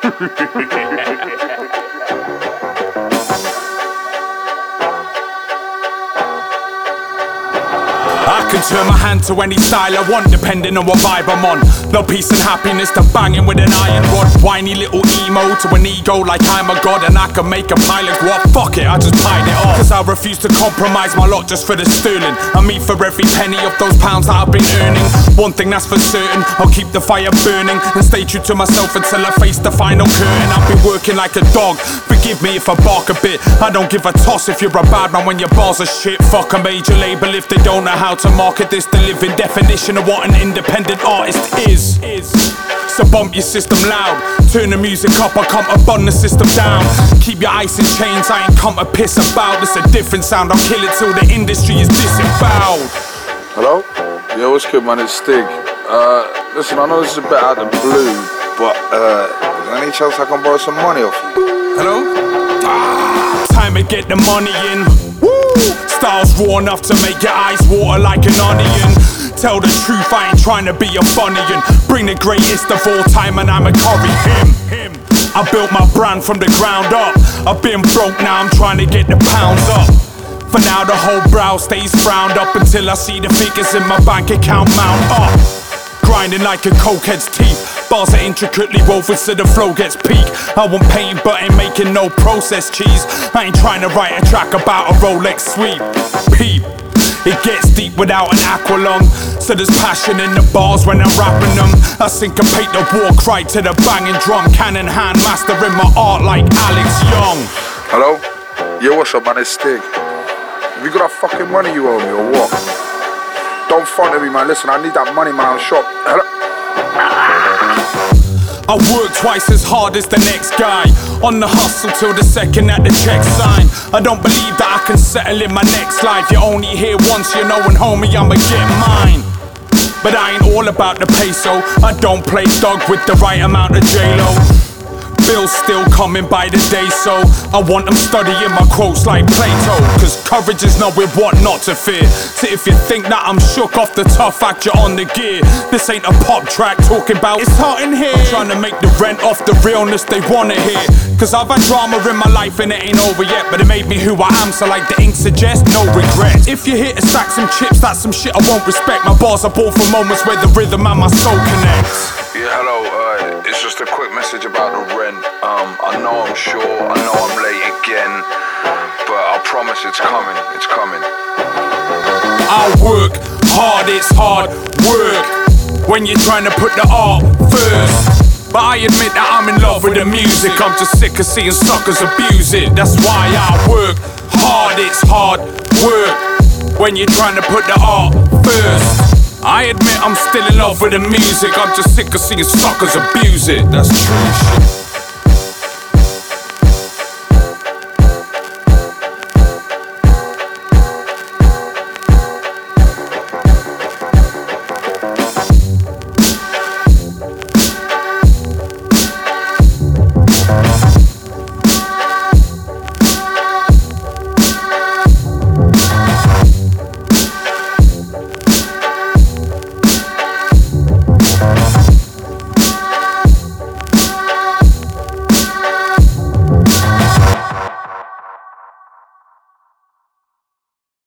I can turn my hand to any style I want, depending on what vibe I'm on. No peace and happiness to banging with an iron rod. Whiny little emo to an ego like I'm a god, and I can make a pile of guap. Fuck it, I just pied it off, cause I refuse to compromise my lot just for the sterling. I'm me for every penny of those pounds that I've been earning. One thing that's for certain, I'll keep the fire burning and stay true to myself until I face the final curtain. I've been working like a dog, forgive me if I bark a bit. I don't give a toss if you're a bad man when your bars are shit. Fuck a major label if they don't know how to market this. The living definition of what an independent artist is. So bump your system loud, turn the music up, I come to bun the system down. Keep your ice in chains, I ain't come to piss about. It's a different sound, I'll kill it till the industry is disemboweled. Hello? Yo, what's good, man? It's Stig. Listen, I know this is a bit out of the blue, but is there any chance I can borrow some money off you? Hello? Time to get the money in. Woo! Styles raw enough to make your eyes water like an onion. Tell the truth, I ain't trying to be a funnian. Bring the greatest of all time and I'ma curry him. I built my brand from the ground up. I've been broke, now I'm trying to get the pounds up. For now the whole brow stays frowned up until I see the figures in my bank account mount up. Grinding like a cokehead's teeth. Bars are intricately woven so the flow gets peak. I want pain but ain't making no processed cheese. I ain't trying to write a track about a Rolex sweep. Peep, it gets deep without an aqualung. So there's passion in the bars when I'm rapping them. I syncopate the war cry to the banging drum. Cannon hand mastering my art like Alex Young. Hello? Yo, what's up, man? It's Stig. Have you got that fucking money you owe me or what? Don't front of me, man. Listen, I need that money, man. I'm shop. Hello? I work twice as hard as the next guy. On the hustle till the second that the check sign. I don't believe that I can settle in my next life. You're only here once, you know, and homie, I'ma get mine. But I ain't all about the peso. I don't play dog with the right amount of J-Lo. Bills still coming by the day, so I want them studying my quotes like Plato. Cause courage is knowing what not to fear. So if you think that I'm shook off the tough act, you're on the gear. This ain't a pop track talking about it's hot in here. I'm trying to make the rent off the realness they wanna hear. Cause I've had drama in my life and it ain't over yet, but it made me who I am, so like the ink suggests, no regrets. If you're here to stack some chips, that's some shit I won't respect. My bars are born for moments where the rhythm and my soul connects. Yeah, hello, it's just a quick message about the rent. I know I'm short, I know I'm late again, but I promise it's coming, it's coming. I work hard, it's hard work when you're trying to put the art first. But I admit that I'm in love with the music, I'm just sick of seeing suckers abuse it. That's why I work hard, it's hard work when you're trying to put the art first. I admit I'm still in love with the music, I'm just sick of seeing suckers abuse it. That's true shit.